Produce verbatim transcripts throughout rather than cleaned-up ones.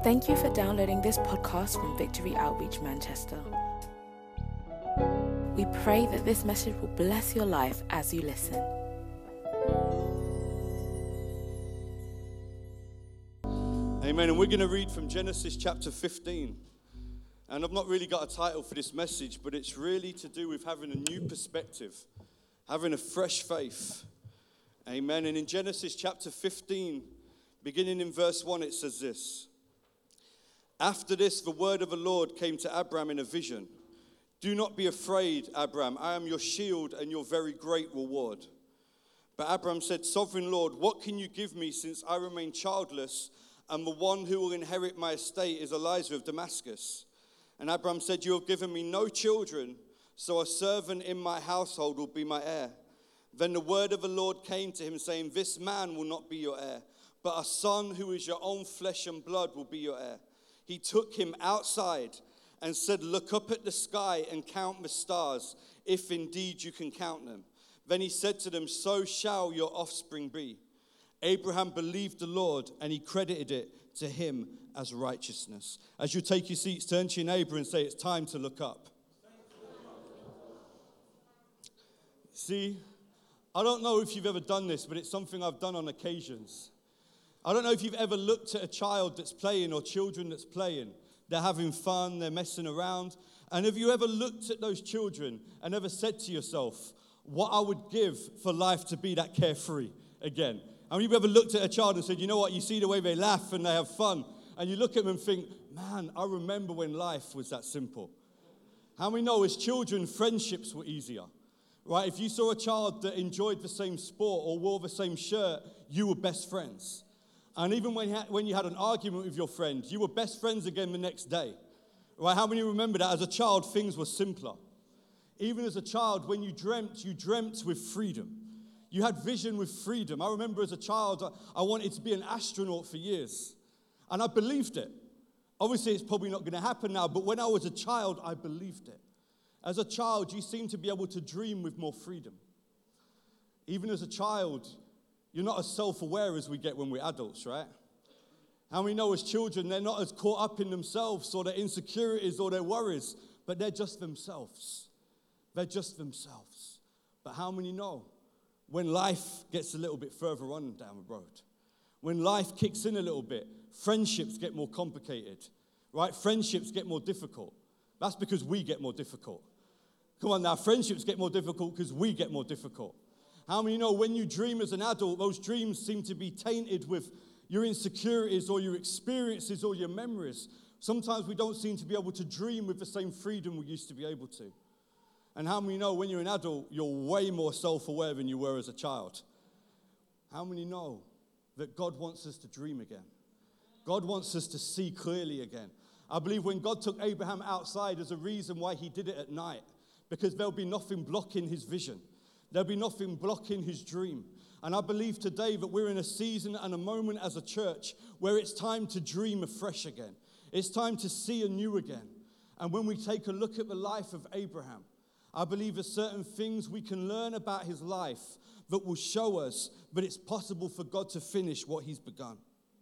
Thank you for downloading this podcast from Victory Outreach Manchester. We pray that this message will bless your life as you listen. Amen. And we're going to read from Genesis chapter fifteen. And I've not really got a title for this message, but it's really to do with having a new perspective, having a fresh faith. Amen. And in Genesis chapter fifteen, beginning in verse one, it says this. After this, the word of the Lord came to Abram in a vision. Do not be afraid, Abram. I am your shield and your very great reward. But Abram said, Sovereign Lord, what can you give me since I remain childless, and the one who will inherit my estate is Eliezer of Damascus? And Abram said, you have given me no children, so a servant in my household will be my heir. Then the word of the Lord came to him, saying, This man will not be your heir, but a son who is your own flesh and blood will be your heir. He took him outside and said, Look up at the sky and count the stars, if indeed you can count them. Then he said to them, So shall your offspring be. Abraham believed the Lord, and he credited it to him as righteousness. As you take your seats, turn to your neighbor and say, It's time to look up. See, I don't know if you've ever done this, but it's something I've done on occasions. I don't know if you've ever looked at a child that's playing or children that's playing. They're having fun, they're messing around. And have you ever looked at those children and ever said to yourself, what I would give for life to be that carefree again? I mean, have you ever looked at a child and said, you know what, you see the way they laugh and they have fun, and you look at them and think, man, I remember when life was that simple. How many know as children, friendships were easier? Right? If you saw a child that enjoyed the same sport or wore the same shirt, you were best friends. And even when you, had, when you had an argument with your friend, you were best friends again the next day. Right? How many remember that? As a child, things were simpler. Even as a child, when you dreamt, you dreamt with freedom. You had vision with freedom. I remember as a child, I wanted to be an astronaut for years. And I believed it. Obviously, it's probably not going to happen now, but when I was a child, I believed it. As a child, you seem to be able to dream with more freedom. Even as a child, you're not as self-aware as we get when we're adults, right? How many know as children, they're not as caught up in themselves or their insecurities or their worries, but they're just themselves. They're just themselves. But how many know when life gets a little bit further on down the road, when life kicks in a little bit, friendships get more complicated, right? Friendships get more difficult. That's because we get more difficult. Come on now, friendships get more difficult because we get more difficult. How many know when you dream as an adult, those dreams seem to be tainted with your insecurities or your experiences or your memories? Sometimes we don't seem to be able to dream with the same freedom we used to be able to. And how many know when you're an adult, you're way more self-aware than you were as a child? How many know that God wants us to dream again? God wants us to see clearly again. I believe when God took Abraham outside, there's a reason why he did it at night, because there'll be nothing blocking his vision. There'll be nothing blocking his dream. And I believe today that we're in a season and a moment as a church where it's time to dream afresh again. It's time to see anew again. And when we take a look at the life of Abraham, I believe there's certain things we can learn about his life that will show us that it's possible for God to finish what he's begun.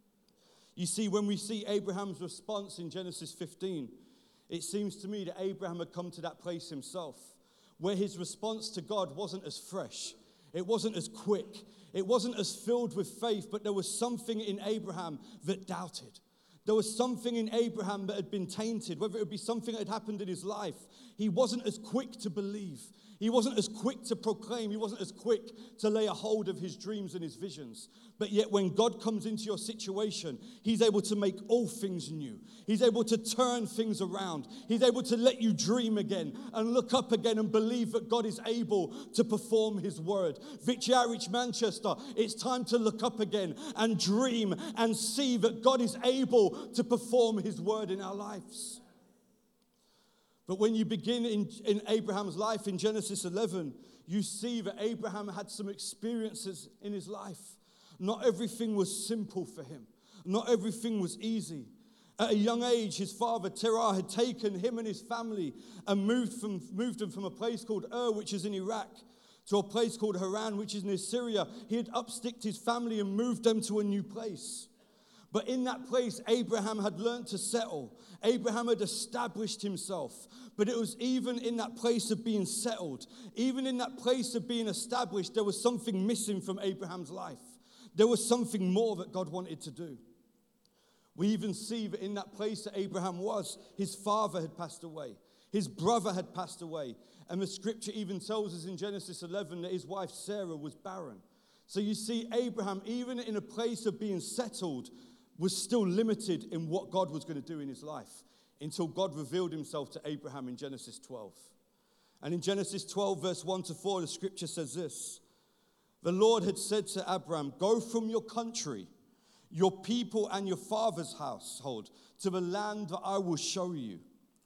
You see, when we see Abraham's response in Genesis fifteen, it seems to me that Abraham had come to that place himself, where his response to God wasn't as fresh, it wasn't as quick, it wasn't as filled with faith, but there was something in Abraham that doubted. There was something in Abraham that had been tainted, whether it would be something that had happened in his life. He wasn't as quick to believe. He wasn't as quick to proclaim. He wasn't as quick to lay a hold of his dreams and his visions. But yet when God comes into your situation, he's able to make all things new. He's able to turn things around. He's able to let you dream again and look up again and believe that God is able to perform his word. Victory Outreach Manchester, it's time to look up again and dream and see that God is able to perform his word in our lives. But when you begin in, in Abraham's life in Genesis eleven, you see that Abraham had some experiences in his life. Not everything was simple for him. Not everything was easy. At a young age, his father, Terah, had taken him and his family and moved, from, moved them from a place called Ur, which is in Iraq, to a place called Haran, which is near Syria. He had upsticked his family and moved them to a new place. But in that place, Abraham had learned to settle. Abraham had established himself. But it was even in that place of being settled, even in that place of being established, there was something missing from Abraham's life. There was something more that God wanted to do. We even see that in that place that Abraham was, his father had passed away. His brother had passed away. And the scripture even tells us in Genesis eleven that his wife Sarah was barren. So you see, Abraham, even in a place of being settled, was still limited in what God was going to do in his life until God revealed himself to Abraham in Genesis twelve. And in Genesis twelve, verse one to four, the scripture says this. The Lord had said to Abraham, go from your country, your people and your father's household to the land that I will show you.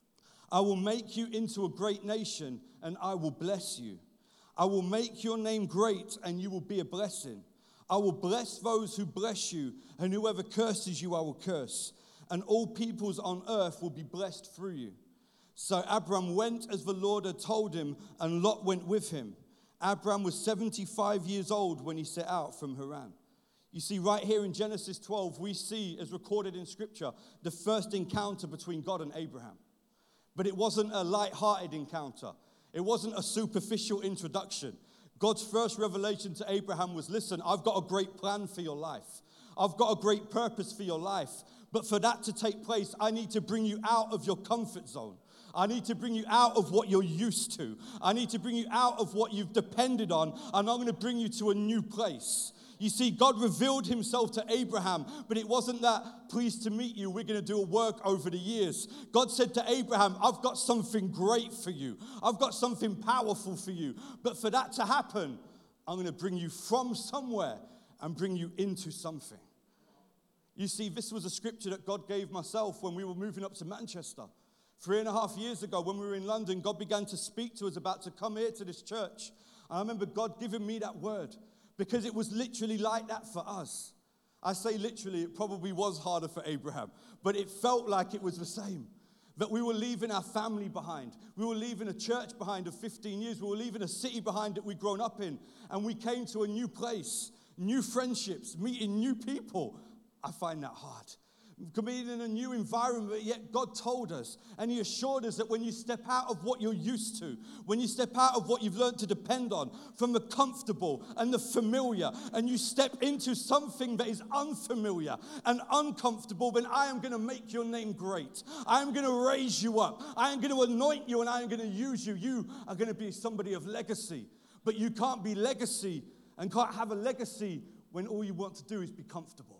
I will make you into a great nation and I will bless you. I will make your name great and you will be a blessing. I will bless those who bless you, and whoever curses you I will curse. And all peoples on earth will be blessed through you. So Abram went as the Lord had told him, and Lot went with him. Abram was seventy-five years old when he set out from Haran. You see, right here in Genesis twelve, we see, as recorded in Scripture, the first encounter between God and Abraham. But it wasn't a light-hearted encounter. It wasn't a superficial introduction. God's first revelation to Abraham was, listen, I've got a great plan for your life. I've got a great purpose for your life. But for that to take place, I need to bring you out of your comfort zone. I need to bring you out of what you're used to. I need to bring you out of what you've depended on, and I'm going to bring you to a new place. You see, God revealed himself to Abraham, but it wasn't that, pleased to meet you, we're going to do a work over the years. God said to Abraham, I've got something great for you. I've got something powerful for you. But for that to happen, I'm going to bring you from somewhere and bring you into something. You see, this was a scripture that God gave myself when we were moving up to Manchester. Three and a half years ago, when we were in London, God began to speak to us about to come here to this church. And I remember God giving me that word. Because it was literally like that for us. I say literally, it probably was harder for Abraham. But it felt like it was the same. That we were leaving our family behind. We were leaving a church behind of fifteen years. We were leaving a city behind that we'd grown up in. And we came to a new place, new friendships, meeting new people. I find that hard. Being in a new environment, yet God told us, and he assured us that when you step out of what you're used to, when you step out of what you've learned to depend on, from the comfortable and the familiar, and you step into something that is unfamiliar and uncomfortable, then I am going to make your name great. I am going to raise you up. I am going to anoint you, and I am going to use you. You are going to be somebody of legacy. But you can't be legacy and can't have a legacy when all you want to do is be comfortable.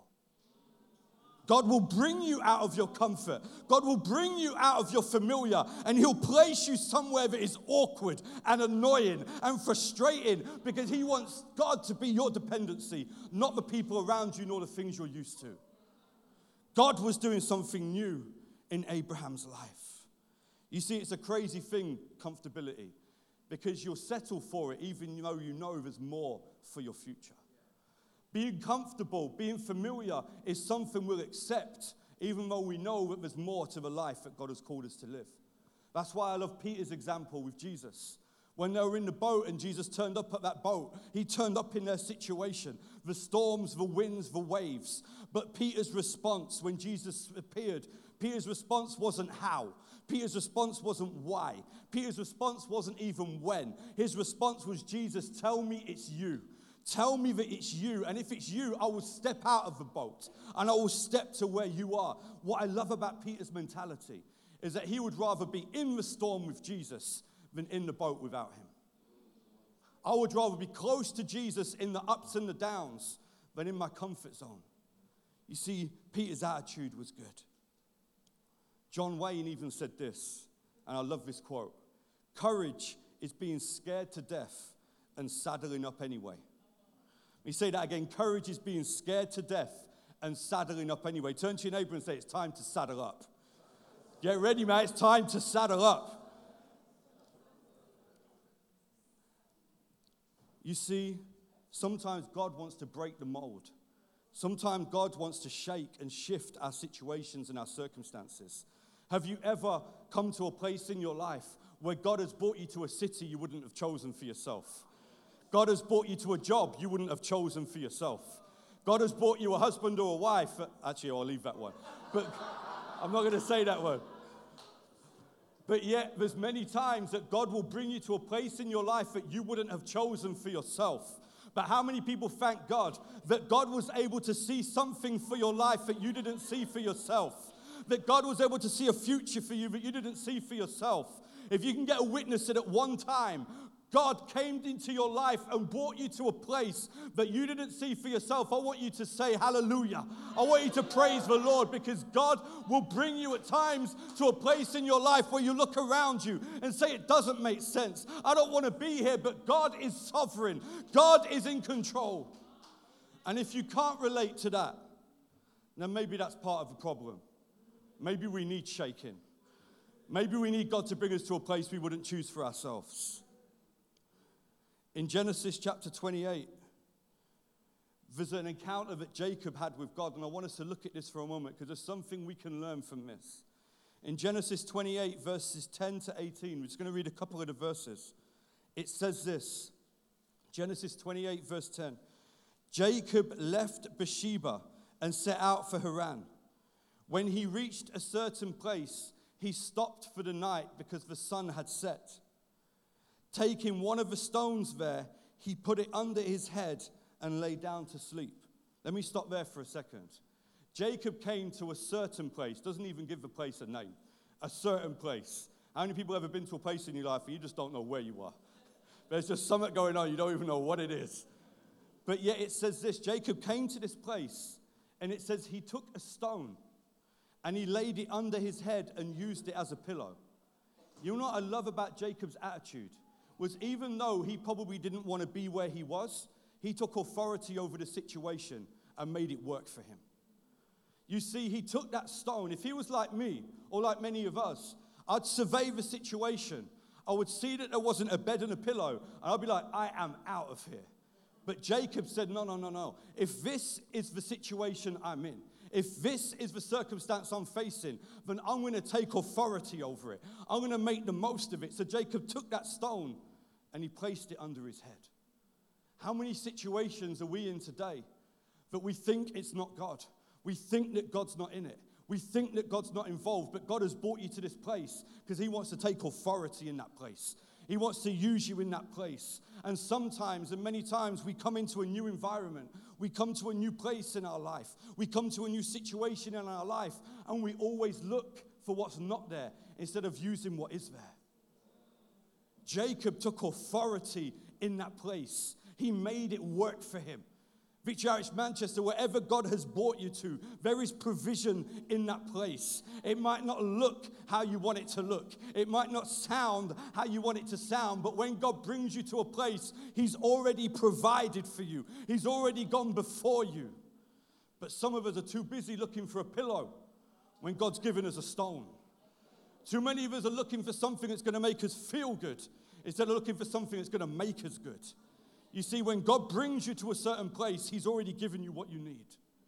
God will bring you out of your comfort. God will bring you out of your familiar, and he'll place you somewhere that is awkward and annoying and frustrating, because he wants God to be your dependency, not the people around you nor the things you're used to. God was doing something new in Abraham's life. You see, it's a crazy thing, comfortability, because you'll settle for it even though you know there's more for your future. Being comfortable, being familiar is something we'll accept, even though we know that there's more to the life that God has called us to live. That's why I love Peter's example with Jesus. When they were in the boat and Jesus turned up at that boat, he turned up in their situation. The storms, the winds, the waves. But Peter's response when Jesus appeared, Peter's response wasn't how. Peter's response wasn't why. Peter's response wasn't even when. His response was, Jesus, tell me it's you. Tell me that it's you, and if it's you, I will step out of the boat, and I will step to where you are. What I love about Peter's mentality is that he would rather be in the storm with Jesus than in the boat without him. I would rather be close to Jesus in the ups and the downs than in my comfort zone. You see, Peter's attitude was good. John Wayne even said this, and I love this quote. Courage is being scared to death and saddling up anyway. Let me say that again. Courage is being scared to death and saddling up anyway. Turn to your neighbor and say, it's time to saddle up. Get ready, man. It's time to saddle up. You see, sometimes God wants to break the mold. Sometimes God wants to shake and shift our situations and our circumstances. Have you ever come to a place in your life where God has brought you to a city you wouldn't have chosen for yourself? God has brought you to a job you wouldn't have chosen for yourself. God has brought you a husband or a wife. Actually, I'll leave that one. But I'm not going to say that one. But yet, there's many times that God will bring you to a place in your life that you wouldn't have chosen for yourself. But how many people thank God that God was able to see something for your life that you didn't see for yourself? That God was able to see a future for you that you didn't see for yourself. If you can get a witness that at one time, God came into your life and brought you to a place that you didn't see for yourself, I want you to say hallelujah. I want you to praise the Lord, because God will bring you at times to a place in your life where you look around you and say it doesn't make sense. I don't want to be here, but God is sovereign. God is in control. And if you can't relate to that, then maybe that's part of the problem. Maybe we need shaking. Maybe we need God to bring us to a place we wouldn't choose for ourselves. In Genesis chapter twenty-eight, there's an encounter that Jacob had with God, and I want us to look at this for a moment because there's something we can learn from this. In Genesis twenty-eight, verses ten to eighteen, we're just going to read a couple of the verses. It says this, Genesis twenty-eight, verse ten. Jacob left Beersheba and set out for Haran. When he reached a certain place, he stopped for the night because the sun had set. Taking one of the stones there, he put it under his head and lay down to sleep. Let me stop there for a second. Jacob came to a certain place, doesn't even give the place a name, a certain place. How many people have ever been to a place in your life where you just don't know where you are? There's just something going on, you don't even know what it is. But yet it says this, Jacob came to this place, and it says he took a stone, and he laid it under his head and used it as a pillow. You know what I love about Jacob's attitude? Was even though he probably didn't want to be where he was, he took authority over the situation and made it work for him. You see, he took that stone. If he was like me, or like many of us, I'd survey the situation. I would see that there wasn't a bed and a pillow, and I'd be like, I am out of here. But Jacob said, no, no, no, no. If this is the situation I'm in, if this is the circumstance I'm facing, then I'm going to take authority over it. I'm going to make the most of it. So Jacob took that stone and he placed it under his head. How many situations are we in today that we think it's not God? We think that God's not in it. We think that God's not involved, but God has brought you to this place because he wants to take authority in that place. He wants to use you in that place. And sometimes, and many times, we come into a new environment. We come to a new place in our life. We come to a new situation in our life, and we always look for what's not there instead of using what is there. Jacob took authority in that place. He made it work for him. Victory Outreach Manchester, wherever God has brought you to, there is provision in that place. It might not look how you want it to look. It might not sound how you want it to sound, but when God brings you to a place, he's already provided for you. He's already gone before you. But some of us are too busy looking for a pillow when God's given us a stone. Too many of us are looking for something that's going to make us feel good instead of looking for something that's going to make us good. You see, when God brings you to a certain place, he's already given you what you need.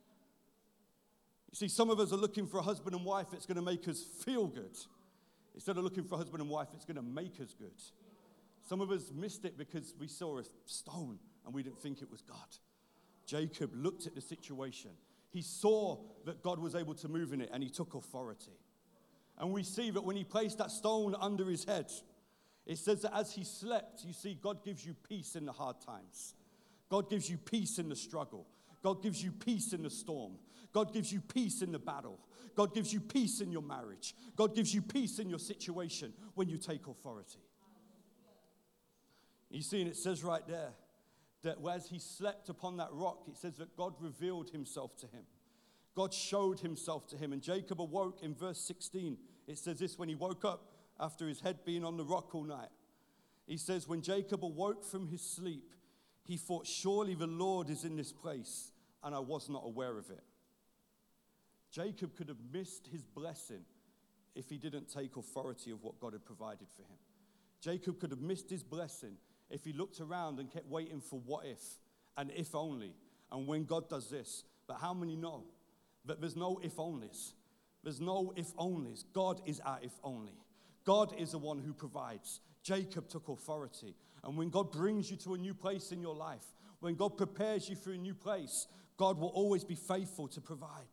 You see, some of us are looking for a husband and wife that's going to make us feel good instead of looking for a husband and wife that's going to make us good. Some of us missed it because we saw a stone and we didn't think it was God. Jacob looked at the situation. He saw that God was able to move in it, and he took authority. And we see that when he placed that stone under his head, it says that as he slept, you see, God gives you peace in the hard times. God gives you peace in the struggle. God gives you peace in the storm. God gives you peace in the battle. God gives you peace in your marriage. God gives you peace in your situation when you take authority. You see, and it says right there that as he slept upon that rock, it says that God revealed himself to him. God showed himself to him. And Jacob awoke in verse sixteen. It says this, when he woke up, after his head being on the rock all night. He says, when Jacob awoke from his sleep, he thought, surely the Lord is in this place, and I was not aware of it. Jacob could have missed his blessing if he didn't take authority of what God had provided for him. Jacob could have missed his blessing if he looked around and kept waiting for what if, and if only, and when God does this. But how many know that there's no if onlys? There's no if onlys. God is our if only. God is the one who provides. Jacob took authority. And when God brings you to a new place in your life, when God prepares you for a new place, God will always be faithful to provide.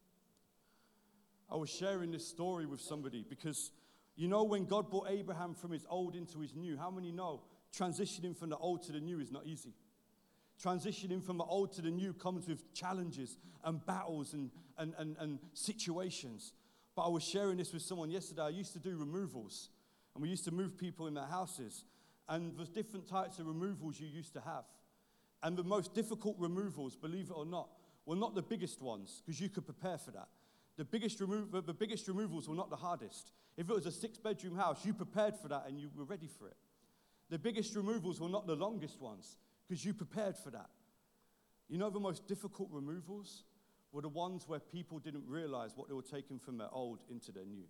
I was sharing this story with somebody because, you know, when God brought Abraham from his old into his new, how many know transitioning from the old to the new is not easy? Transitioning from the old to the new comes with challenges and battles and, and, and, and situations. But I was sharing this with someone yesterday. I used to do removals, and we used to move people in their houses. And there's different types of removals you used to have. And the most difficult removals, believe it or not, were not the biggest ones, because you could prepare for that. The biggest, remo- the biggest removals were not the hardest. If it was a six-bedroom house, you prepared for that and you were ready for it. The biggest removals were not the longest ones, because you prepared for that. You know, the most difficult removals were the ones where people didn't realize what they were taking from their old into their new.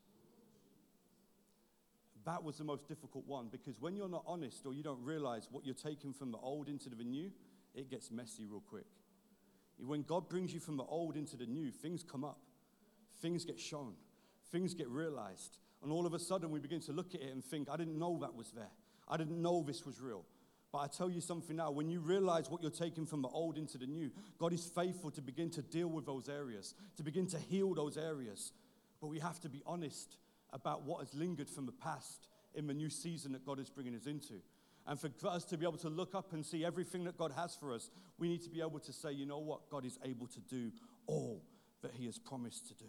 That was the most difficult one, because when you're not honest or you don't realize what you're taking from the old into the new, it gets messy real quick. When God brings you from the old into the new, things come up. Things get shown. Things get realized. And all of a sudden, we begin to look at it and think, I didn't know that was there. I didn't know this was real. But I tell you something now, when you realize what you're taking from the old into the new, God is faithful to begin to deal with those areas, to begin to heal those areas. But we have to be honest about what has lingered from the past in the new season that God is bringing us into. And for us to be able to look up and see everything that God has for us, we need to be able to say, you know what? God is able to do all that he has promised to do.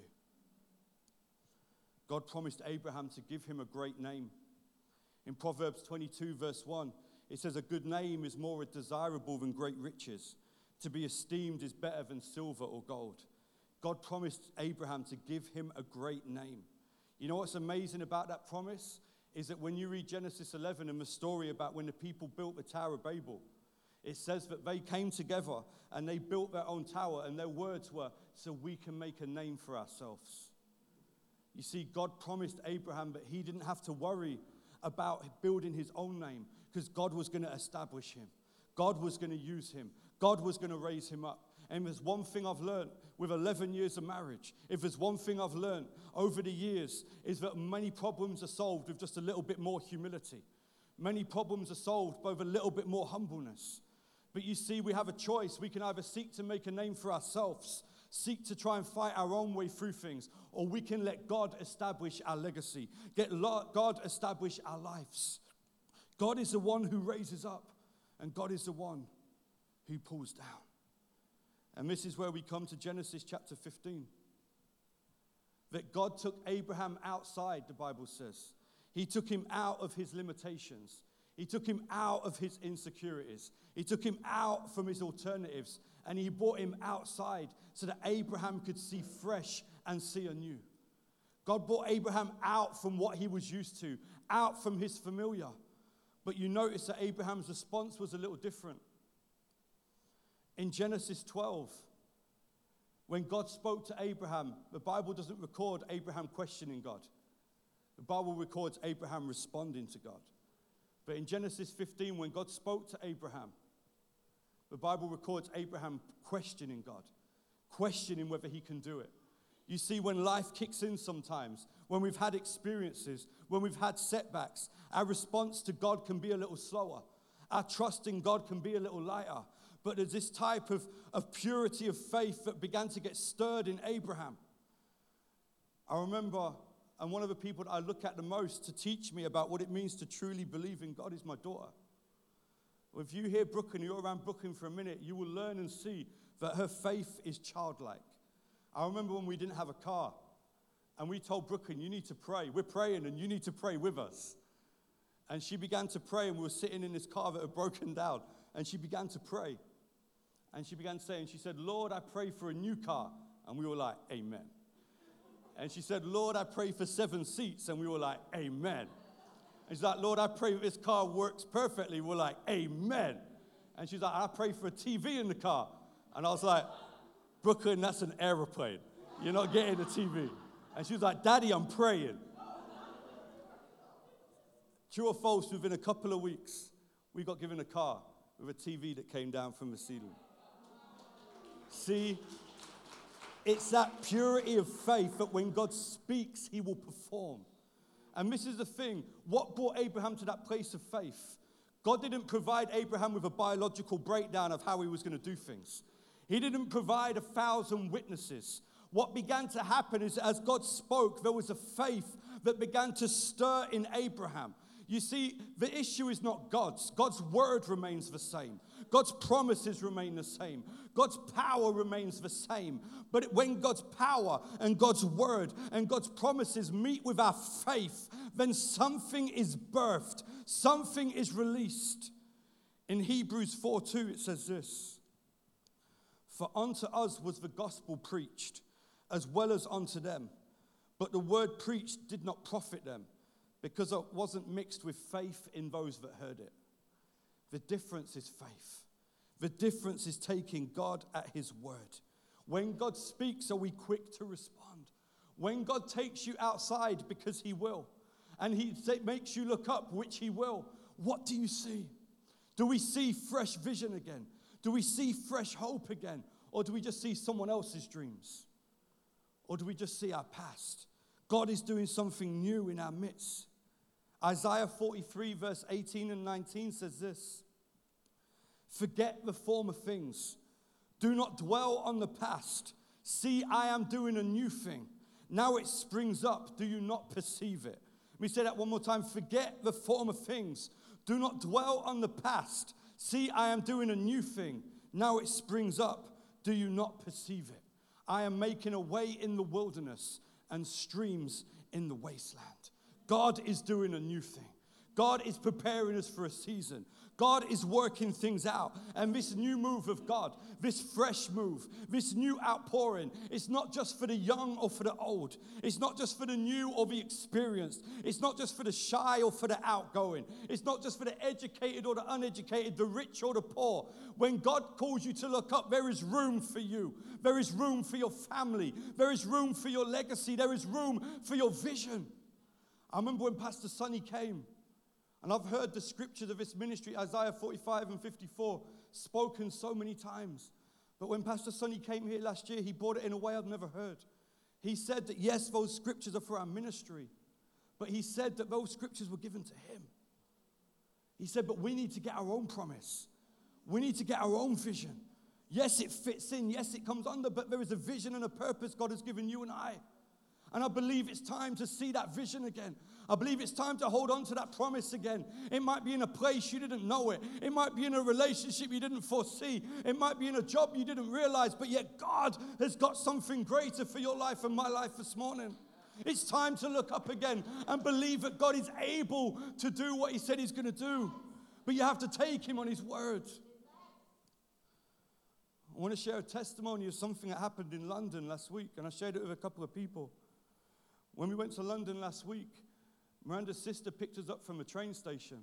God promised Abraham to give him a great name. In Proverbs twenty-two, verse one, it says, a good name is more desirable than great riches. To be esteemed is better than silver or gold. God promised Abraham to give him a great name. You know what's amazing about that promise? Is that when you read Genesis eleven and the story about when the people built the Tower of Babel, it says that they came together and they built their own tower, and their words were, so we can make a name for ourselves. You see, God promised Abraham that he didn't have to worry about building his own name, because God was going to establish him. God was going to use him. God was going to raise him up. And there's one thing I've learned with eleven years of marriage, if there's one thing I've learned over the years, is that many problems are solved with just a little bit more humility. Many problems are solved by a little bit more humbleness. But you see, we have a choice. We can either seek to make a name for ourselves, seek to try and fight our own way through things, or we can let God establish our legacy, get God establish our lives. God is the one who raises up, and God is the one who pulls down. And this is where we come to Genesis chapter fifteen. That God took Abraham outside, the Bible says. He took him out of his limitations. He took him out of his insecurities. He took him out from his alternatives. And he brought him outside so that Abraham could see fresh and see anew. God brought Abraham out from what he was used to, out from his familiar. But you notice that Abraham's response was a little different. In Genesis twelve, when God spoke to Abraham, the Bible doesn't record Abraham questioning God. The Bible records Abraham responding to God. But in Genesis fifteen, when God spoke to Abraham, the Bible records Abraham questioning God, questioning whether he can do it. You see, when life kicks in sometimes, when we've had experiences, when we've had setbacks, our response to God can be a little slower. Our trust in God can be a little lighter. But there's this type of, of purity of faith that began to get stirred in Abraham. I remember, and one of the people that I look at the most to teach me about what it means to truly believe in God is my daughter. If you hear Brooklyn, you're around Brooklyn for a minute, you will learn and see that her faith is childlike. I remember when we didn't have a car, and we told Brooklyn, you need to pray. We're praying, and you need to pray with us. And she began to pray, and we were sitting in this car that had broken down, and she began to pray. And she began saying, she said, Lord, I pray for a new car. And we were like, amen. And she said, Lord, I pray for seven seats. And we were like, amen. And she's like, Lord, I pray that this car works perfectly. We're like, amen. And she's like, I pray for a T V in the car. And I was like, Brooklyn, that's an aeroplane. You're not getting a T V. And she was like, Daddy, I'm praying. True or false, within a couple of weeks, we got given a car with a T V that came down from the ceiling. See, it's that purity of faith that when God speaks, he will perform. And this is the thing. What brought Abraham to that place of faith? God didn't provide Abraham with a biological breakdown of how he was going to do things. He didn't provide a thousand witnesses. What began to happen is as God spoke, there was a faith that began to stir in Abraham. You see, the issue is not God's. God's word remains the same. God's promises remain the same. God's power remains the same. But when God's power and God's word and God's promises meet with our faith, then something is birthed. Something is released. In Hebrews four two, it says this: "For unto us was the gospel preached, as well as unto them. But the word preached did not profit them, because it wasn't mixed with faith in those that heard it." The difference is faith. The difference is taking God at his word. When God speaks, are we quick to respond? When God takes you outside, because he will, and he makes you look up, which he will, what do you see? Do we see fresh vision again? Do we see fresh hope again? Or do we just see someone else's dreams? Or do we just see our past? God is doing something new in our midst. Isaiah forty-three verse eighteen and nineteen says this: "Forget the former things. Do not dwell on the past. See, I am doing a new thing. Now it springs up. Do you not perceive it?" Let me say that one more time. Forget the former things. Do not dwell on the past. See, I am doing a new thing. Now it springs up. Do you not perceive it? I am making a way in the wilderness and streams in the wasteland. God is doing a new thing. God is preparing us for a season. God is working things out. And this new move of God, this fresh move, this new outpouring, it's not just for the young or for the old. It's not just for the new or the experienced. It's not just for the shy or for the outgoing. It's not just for the educated or the uneducated, the rich or the poor. When God calls you to look up, there is room for you. There is room for your family. There is room for your legacy. There is room for your vision. I remember when Pastor Sonny came, and I've heard the scriptures of this ministry, Isaiah forty-five and fifty-four, spoken so many times. But when Pastor Sonny came here last year, he brought it in a way I've never heard. He said that, yes, those scriptures are for our ministry, but he said that those scriptures were given to him. He said, but we need to get our own promise. We need to get our own vision. Yes, it fits in. Yes, it comes under, but there is a vision and a purpose God has given you and I. And I believe it's time to see that vision again. I believe it's time to hold on to that promise again. It might be in a place you didn't know it. It might be in a relationship you didn't foresee. It might be in a job you didn't realize, but yet God has got something greater for your life and my life this morning. It's time to look up again and believe that God is able to do what he said he's going to do. But you have to take him on his word. I want to share a testimony of something that happened in London last week, and I shared it with a couple of people. When we went to London last week, Miranda's sister picked us up from a train station.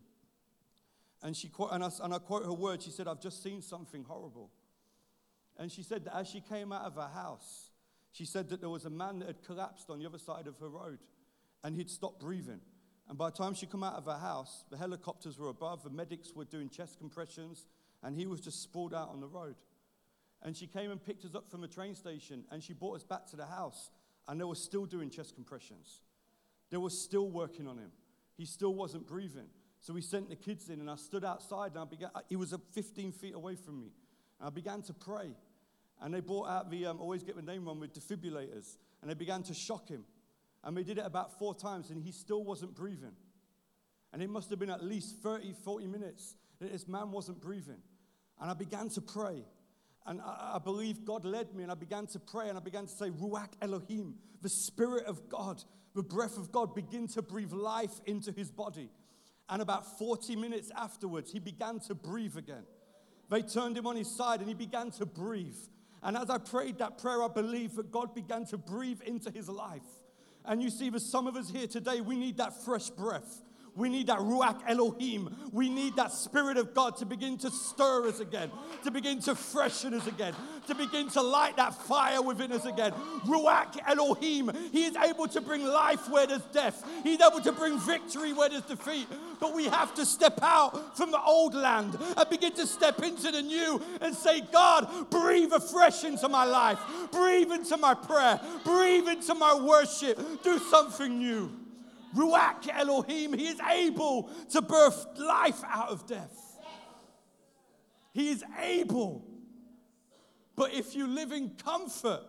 And she and I, and I quote her words. She said, "I've just seen something horrible." And she said that as she came out of her house, she said that there was a man that had collapsed on the other side of her road. And he'd stopped breathing. And by the time she came out of her house, the helicopters were above, the medics were doing chest compressions, and he was just sprawled out on the road. And she came and picked us up from a train station, and she brought us back to the house. And they were still doing chest compressions. They were still working on him. He still wasn't breathing. So we sent the kids in, and I stood outside, and I began, he was fifteen feet away from me. And I began to pray. And they brought out the, um, always get the name wrong, with defibrillators. And they began to shock him. And we did it about four times, and he still wasn't breathing. And it must have been at least thirty, forty minutes that this man wasn't breathing. And I began to pray. And I, I believe God led me, and I began to pray, and I began to say, Ruach Elohim, the Spirit of God, the breath of God, begin to breathe life into his body. And about forty minutes afterwards, he began to breathe again. They turned him on his side, and he began to breathe. And as I prayed that prayer, I believe that God began to breathe into his life. And you see, for some of us here today, we need that fresh breath. We need that Ruach Elohim. We need that Spirit of God to begin to stir us again, to begin to freshen us again, to begin to light that fire within us again. Ruach Elohim. He is able to bring life where there's death. He's able to bring victory where there's defeat. But we have to step out from the old land and begin to step into the new and say, God, breathe afresh into my life. Breathe into my prayer. Breathe into my worship. Do something new. Ruach Elohim, he is able to birth life out of death. He is able. But if you live in comfort,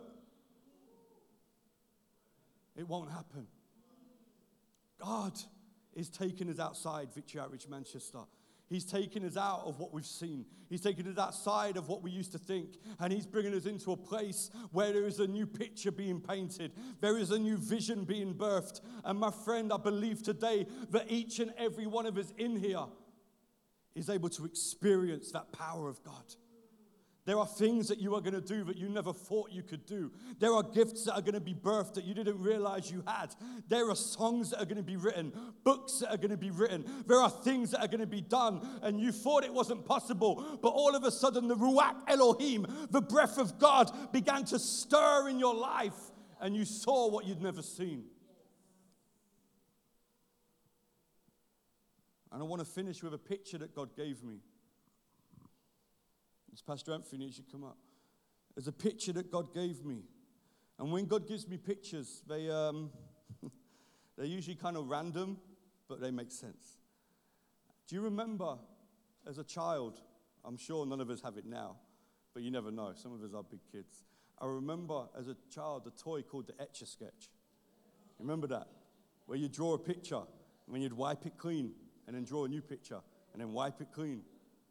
it won't happen. God is taking us outside Victory Outreach Manchester. He's taking us out of what we've seen. He's taking us outside of what we used to think. And he's bringing us into a place where there is a new picture being painted. There is a new vision being birthed. And my friend, I believe today that each and every one of us in here is able to experience that power of God. There are things that you are going to do that you never thought you could do. There are gifts that are going to be birthed that you didn't realize you had. There are songs that are going to be written, books that are going to be written. There are things that are going to be done, and you thought it wasn't possible. But all of a sudden, the Ruach Elohim, the breath of God, began to stir in your life, and you saw what you'd never seen. And I want to finish with a picture that God gave me. It's Pastor Anthony, you should come up. There's a picture that God gave me. And when God gives me pictures, they, um, they're usually kind of random, but they make sense. Do you remember as a child, I'm sure none of us have it now, but you never know. Some of us are big kids. I remember as a child a toy called the Etch-a-Sketch. You remember that? Where you draw a picture, and then you'd wipe it clean, and then draw a new picture, and then wipe it clean.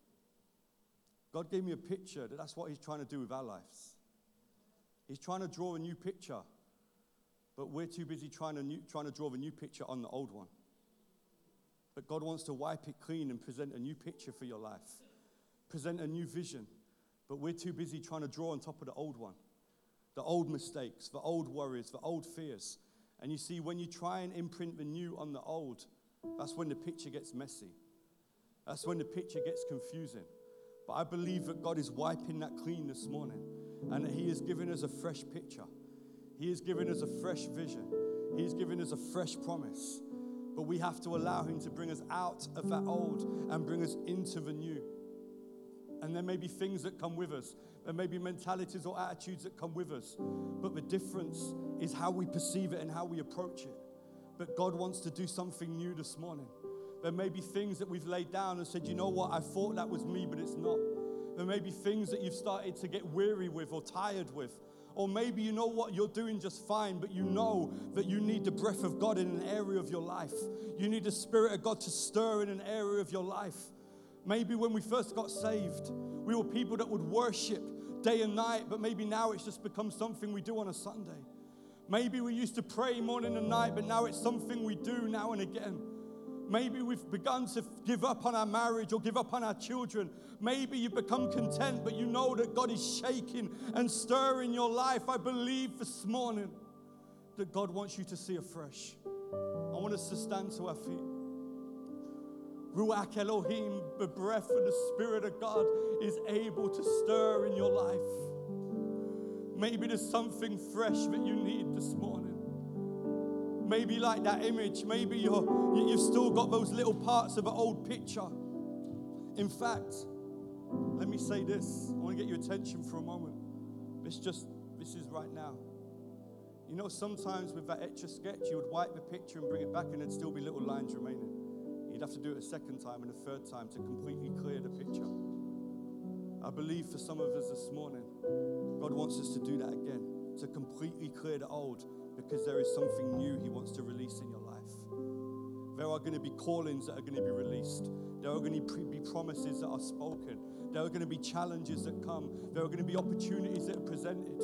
God gave me a picture that that's what he's trying to do with our lives. He's trying to draw a new picture, but we're too busy trying to, new, trying to draw a new picture on the old one. But God wants to wipe it clean and present a new picture for your life, present a new vision, but we're too busy trying to draw on top of the old one, the old mistakes, the old worries, the old fears. And you see, when you try and imprint the new on the old, that's when the picture gets messy. That's when the picture gets confusing. But I believe that God is wiping that clean this morning, and that he is giving us a fresh picture. He is giving us a fresh vision. He is giving us a fresh promise. But we have to allow him to bring us out of that old and bring us into the new. And there may be things that come with us. There may be mentalities or attitudes that come with us. But the difference is how we perceive it and how we approach it. But God wants to do something new this morning. There may be things that we've laid down and said, you know what, I thought that was me, but it's not. There may be things that you've started to get weary with or tired with. Or maybe you know what, you're doing just fine, but you know that you need the breath of God in an area of your life. You need the Spirit of God to stir in an area of your life. Maybe when we first got saved, we were people that would worship day and night, but maybe now it's just become something we do on a Sunday. Maybe we used to pray morning and night, but now it's something we do now and again. Maybe we've begun to give up on our marriage or give up on our children. Maybe you've become content, but you know that God is shaking and stirring your life. I believe this morning that God wants you to see afresh. I want us to stand to our feet. Ruach Elohim, the breath and the Spirit of God is able to stir in your life. Maybe there's something fresh that you need this morning. Maybe like that image, maybe you're, you've still got those little parts of an old picture. In fact, let me say this. I want to get your attention for a moment. This just, this is right now. You know, sometimes with that Etch-a-Sketch, you would wipe the picture and bring it back and there'd still be little lines remaining. You'd have to do it a second time and a third time to completely clear the picture. I believe for some of us this morning, God wants us to do that again, to completely clear the old, because there is something new he wants to release in your life. There are going to be callings that are going to be released. There are going to be promises that are spoken. There are going to be challenges that come. There are going to be opportunities that are presented.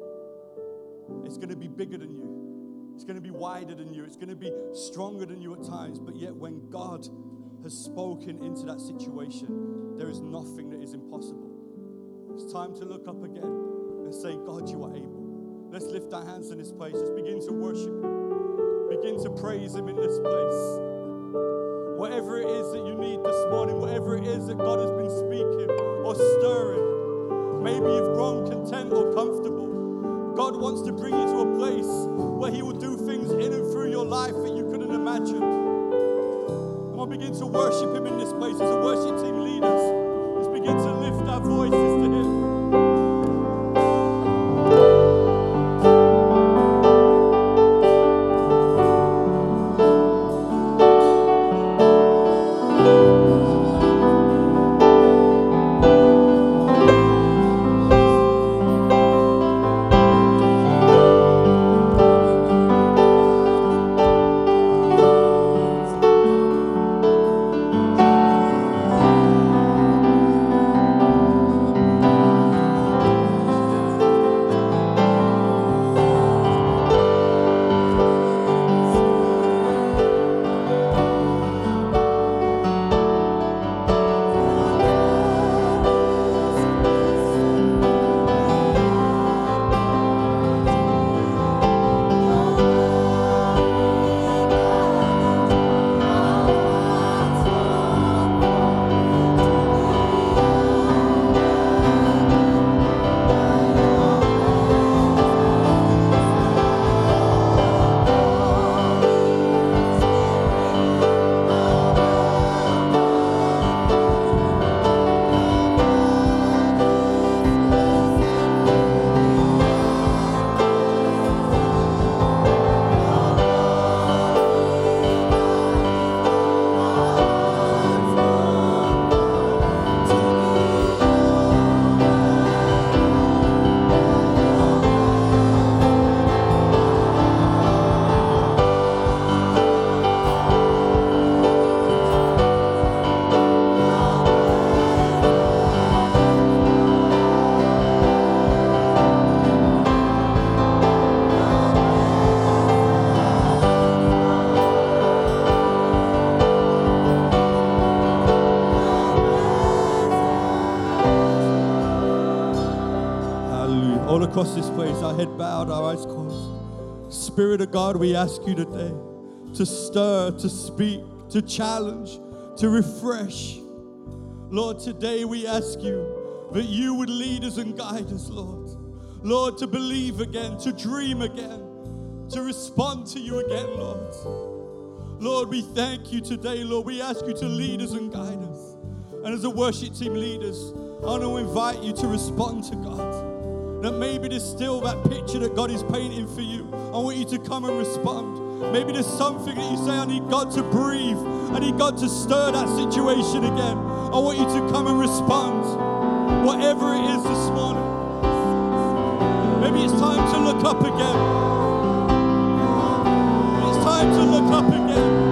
It's going to be bigger than you. It's going to be wider than you. It's going to be stronger than you at times. But yet when God has spoken into that situation, there is nothing that is impossible. It's time to look up again and say, God, you are able. Let's lift our hands in this place. Let's begin to worship him. Begin to praise him in this place. Whatever it is that you need this morning, whatever it is that God has been speaking or stirring, maybe you've grown content or comfortable. God wants to bring you to a place where he will do things in and through your life that you couldn't imagine. And we'll begin to worship him in this place. As a worship team leaders, let's begin to lift our voices to him. All across this place, our head bowed, our eyes closed. Spirit of God, we ask you today to stir, to speak, to challenge, to refresh. Lord, today we ask you that you would lead us and guide us, Lord. Lord, to believe again, to dream again, to respond to you again, Lord. Lord, we thank you today, Lord. We ask you to lead us and guide us. And as a worship team leaders, I want to invite you to respond to God. That maybe there's still that picture that God is painting for you. I want you to come and respond. Maybe there's something that you say, I need God to breathe. I need God to stir that situation again. I want you to come and respond. Whatever it is this morning. Maybe it's time to look up again. It's time to look up again.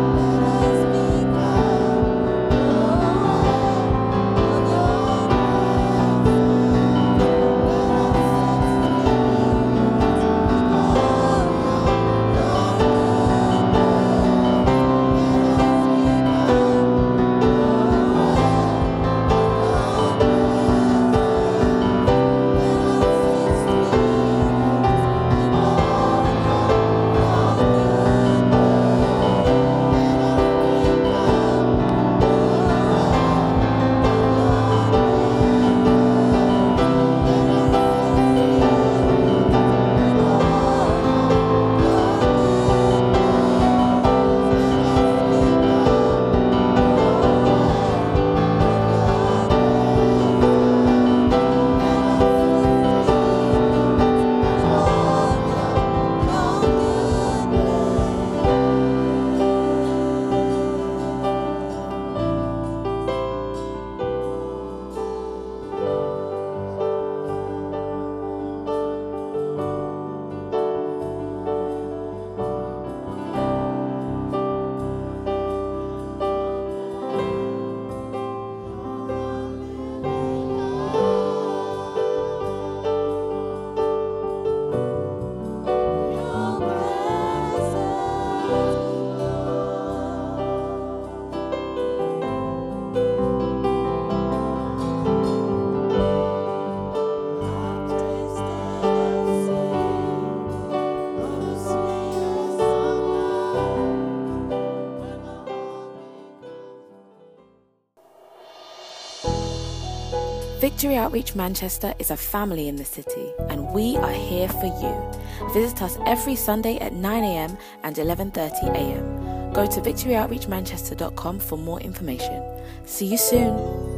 Victory Outreach Manchester is a family in the city, and we are here for you. Visit us every Sunday at nine a.m. and eleven thirty a.m. Go to victory outreach manchester dot com for more information. See you soon.